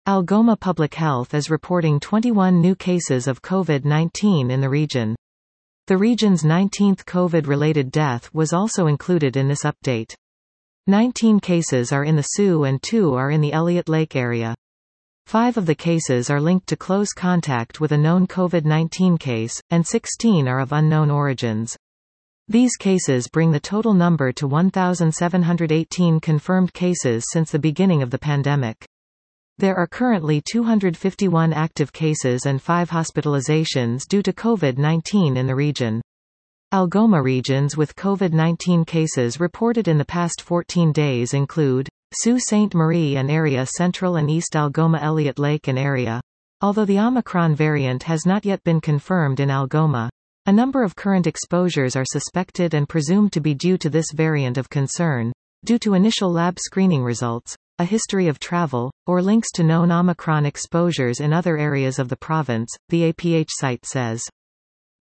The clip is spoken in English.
Algoma Public Health is reporting 21 new cases of COVID-19 in the region. The region's 19th COVID-related death was also included in this update. 19 cases are in the Sioux and 2 are in the Elliott Lake area. 5 of the cases are linked to close contact with a known COVID-19 case, and 16 are of unknown origins. These cases bring the total number to 1,718 confirmed cases since the beginning of the pandemic. There are currently 251 active cases and 5 hospitalizations due to COVID-19 in the region. Algoma regions with COVID-19 cases reported in the past 14 days include Sault Ste. Marie and area, Central and East Algoma, Elliott Lake and area. Although the Omicron variant has not yet been confirmed in Algoma, a number of current exposures are suspected and presumed to be due to this variant of concern, due to initial lab screening results, a history of travel, or links to known Omicron exposures in other areas of the province, the APH site says.